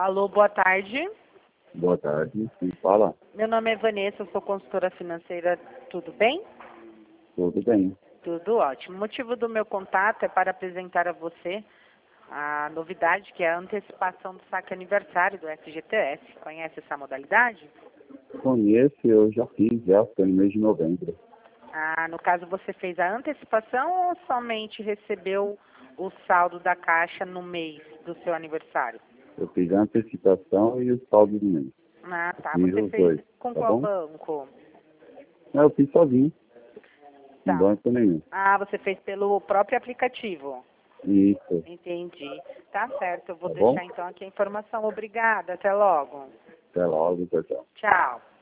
Alô, boa tarde. Boa tarde, quem fala? Meu nome é Vanessa, eu sou consultora financeira, tudo bem? Tudo bem. Tudo ótimo. O motivo do meu contato é para apresentar a você a novidade, que é a antecipação do saque aniversário do FGTS. Conhece essa modalidade? Conheço, eu já fiz, foi no mês de novembro. Ah, no caso, você fez a antecipação ou somente recebeu o saldo da Caixa no mês do seu aniversário? Eu fiz a antecipação e o saldo do mês. Ah, tá. Fiz Você os fez dois, com tá qual bom? banco? Não, eu fiz sozinho, em Tá. banco nenhum. Ah, você fez pelo próprio aplicativo. Isso, Entendi. Tá certo, eu vou tá bom? deixar então aqui a informação. Obrigada, até logo. Até logo, tchau, tchau. Tchau.